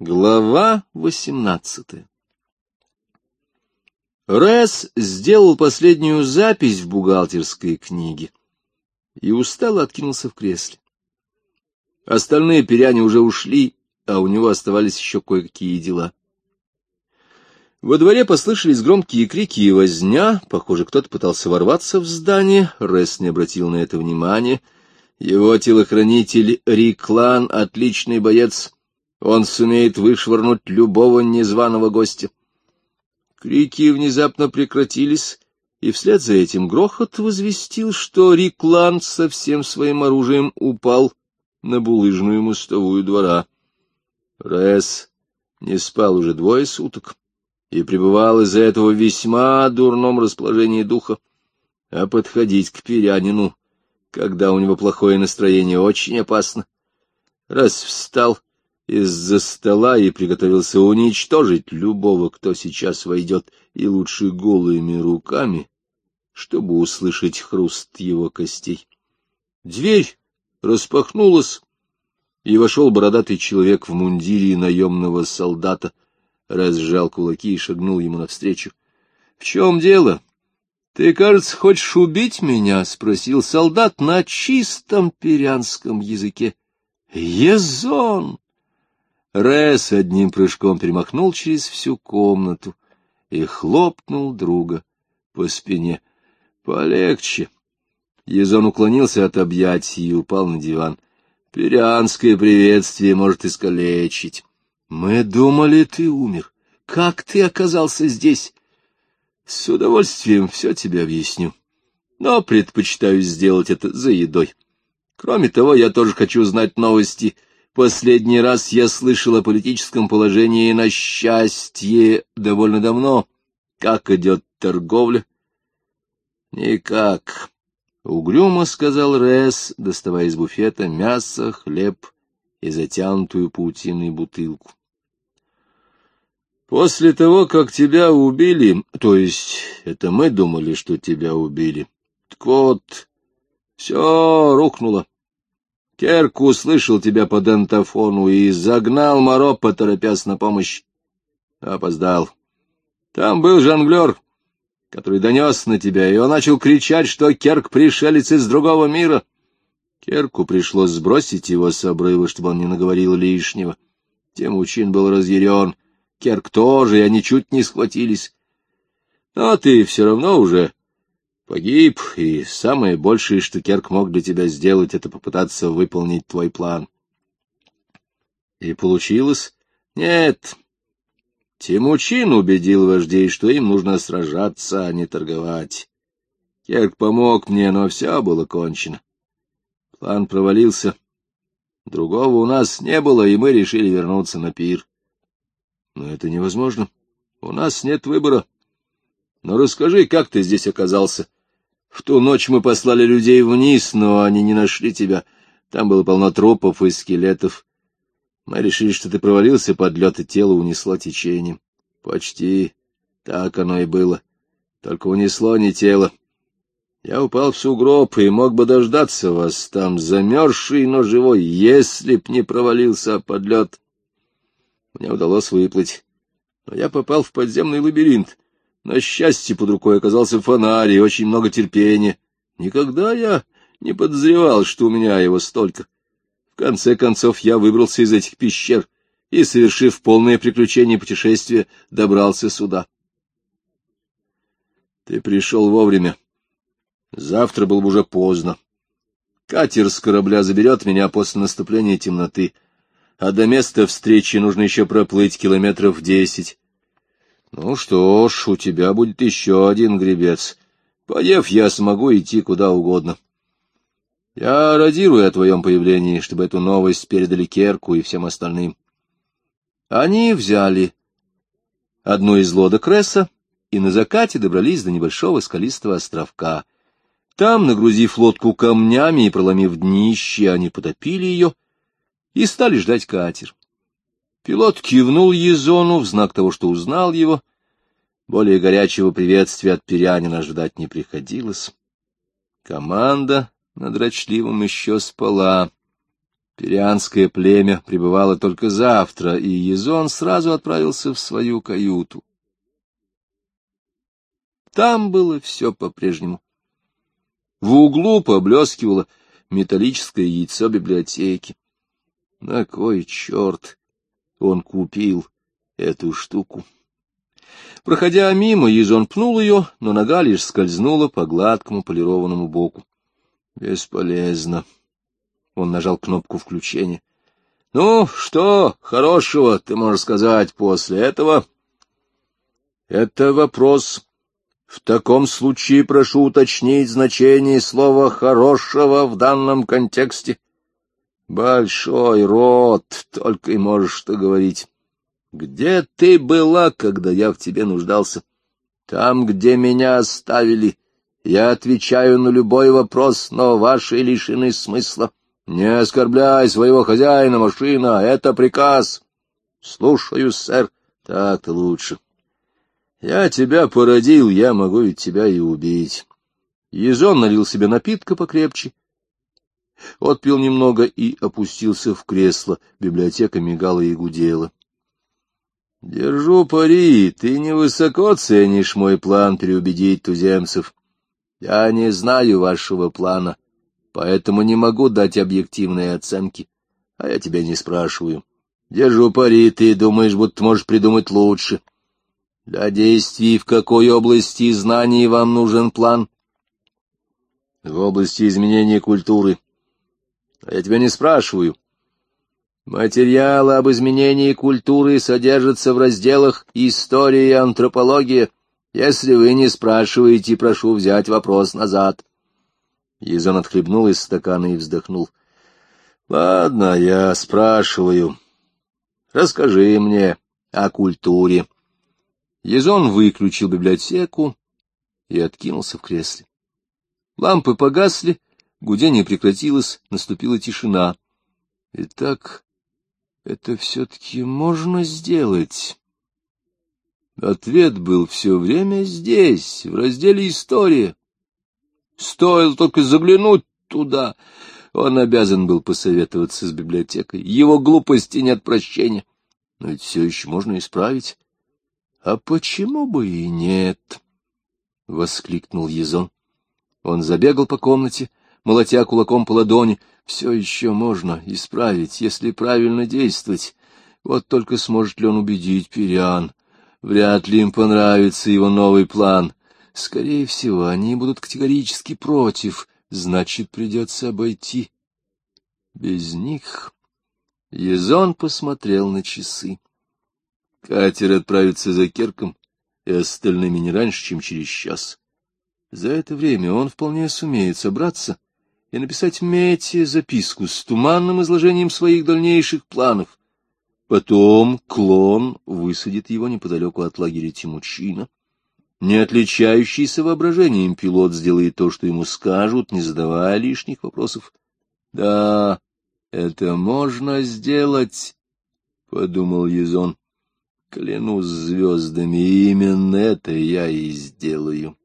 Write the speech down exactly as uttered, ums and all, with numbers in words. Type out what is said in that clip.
Глава восемнадцатая. Рэс сделал последнюю запись в бухгалтерской книге и устало откинулся в кресле. Остальные пиряне уже ушли, а у него оставались еще кое-какие дела. Во дворе послышались громкие крики и возня. Похоже, кто-то пытался ворваться в здание. Рэс не обратил на это внимания. Его телохранитель Риклан — отличный боец. Он сумеет вышвырнуть любого незваного гостя. Крики внезапно прекратились, и вслед за этим грохот возвестил, что Риклан со всем своим оружием упал на булыжную мостовую двора. Рэс не спал уже двое суток и пребывал из-за этого в весьма дурном расположении духа, а подходить к пирянину, когда у него плохое настроение, очень опасно. Рэс встал из-за стола и приготовился уничтожить любого, кто сейчас войдет, и лучше голыми руками, чтобы услышать хруст его костей. Дверь распахнулась, и вошел бородатый человек в мундире наемного солдата. Рэс сжал кулаки и шагнул ему навстречу. — В чем дело? Ты, кажется, хочешь убить меня? — спросил солдат на чистом пирянском языке. — Езон! Рэс одним прыжком перемахнул через всю комнату и хлопнул друга по спине. — Полегче. Езон уклонился от объятий и упал на диван. — Пирянское приветствие может искалечить. — Мы думали, ты умер. Как ты оказался здесь? — С удовольствием все тебе объясню, но предпочитаю сделать это за едой. Кроме того, я тоже хочу знать новости. Последний раз я слышал о политическом положении на счастье довольно давно. Как идет торговля? — Никак, — угрюмо сказал Рэс, доставая из буфета мясо, хлеб и затянутую паутиной бутылку. — После того, как тебя убили, то есть это мы думали, что тебя убили, так вот, все рухнуло. Керк услышал тебя по дентафону и загнал Мороппа, торопясь на помощь. Опоздал. Там был жонглер, который донес на тебя, и он начал кричать, что Керк пришелец из другого мира. Керку пришлось сбросить его с обрыва, чтобы он не наговорил лишнего. Темучин был разъярен, Керк тоже, и они чуть не схватились. Но ты все равно уже погиб, и самое большее, что Керк мог для тебя сделать, это попытаться выполнить твой план. И получилось? Нет. Темучин убедил вождей, что им нужно сражаться, а не торговать. Керк помог мне, но все было кончено. План провалился. Другого у нас не было, и мы решили вернуться на пир. Но это невозможно. У нас нет выбора. Но расскажи, как ты здесь оказался? В ту ночь мы послали людей вниз, но они не нашли тебя. Там было полно трупов и скелетов. Мы решили, что ты провалился под лед, и тело унесло течением. Почти так оно и было. Только унесло не тело. Я упал в сугроб и мог бы дождаться вас там, замерзший, но живой, если б не провалился под лед. Мне удалось выплыть, но я попал в подземный лабиринт. На счастье, под рукой оказался фонарь и очень много терпения. Никогда я не подозревал, что у меня его столько. В конце концов, я выбрался из этих пещер и, совершив полное приключение путешествия, добрался сюда. Ты пришел вовремя. Завтра было бы уже поздно. Катер с корабля заберет меня после наступления темноты, а до места встречи нужно еще проплыть километров десять. Ну что ж, у тебя будет еще один гребец. Поев, я смогу идти куда угодно. Я радирую о твоем появлении, чтобы эту новость передали Керку и всем остальным. Они взяли одну из лодок Рэса и на закате добрались до небольшого скалистого островка. Там, нагрузив лодку камнями и проломив днище, они потопили ее и стали ждать катер. Пилот кивнул Езону в знак того, что узнал его. Более горячего приветствия от пирянина ждать не приходилось. Команда над Дрочливым еще спала. Пирианское племя прибывало только завтра, и Езон сразу отправился в свою каюту. Там было все по-прежнему. В углу поблескивало металлическое яйцо библиотеки. На кой черт он купил эту штуку? Проходя мимо, Езон пнул ее, но нога лишь скользнула по гладкому полированному боку. Бесполезно. Он нажал кнопку включения. — Ну, что хорошего ты можешь сказать после этого? — Это вопрос. В таком случае прошу уточнить значение слова «хорошего» в данном контексте. Большой рот, только и можешь что говорить. Где ты была, когда я в тебе нуждался? Там, где меня оставили. Я отвечаю на любой вопрос, но ваши лишены смысла. Не оскорбляй своего хозяина, машина, это приказ. Слушаюсь, сэр. Так-то лучше. Я тебя породил, я могу ведь тебя и убить. Езон налил себе напитка покрепче, отпил немного и опустился в кресло. Библиотека мигала и гудела. Держу пари, ты невысоко ценишь мой план переубедить туземцев. Я не знаю вашего плана, поэтому не могу дать объективные оценки, а я тебя не спрашиваю. Держу пари, ты думаешь, будто можешь придумать лучше. Для действий в какой области знаний вам нужен план? В области изменения культуры. А я тебя не спрашиваю. Материалы об изменении культуры содержатся в разделах «История» и «Антропология». Если вы не спрашиваете, прошу взять вопрос назад. Езон отхлебнул из стакана и вздохнул. — Ладно, я спрашиваю. Расскажи мне о культуре. Езон выключил библиотеку и откинулся в кресле. Лампы погасли, гудение прекратилось, наступила тишина. Итак, это все-таки можно сделать. Ответ был все время здесь, в разделе «История». Стоило только заглянуть туда. Он обязан был посоветоваться с библиотекой. Его глупости нет прощения. Но ведь все еще можно исправить. — А почему бы и нет? — воскликнул Езон. Он забегал по комнате, молотя кулаком по ладони. Все еще можно исправить, если правильно действовать. Вот только сможет ли он убедить пириан? Вряд ли им понравится его новый план. Скорее всего, они будут категорически против. Значит, придется обойти без них. Езон посмотрел на часы. Катер отправится за Керком и остальными не раньше, чем через час. За это время он вполне сумеет собраться и написать Мете записку с туманным изложением своих дальнейших планов. Потом клон высадит его неподалеку от лагеря Тимучина. Не отличающийся воображением пилот сделает то, что ему скажут, не задавая лишних вопросов. Да, это можно сделать, — подумал Езон. Клянусь звездами, именно это я и сделаю.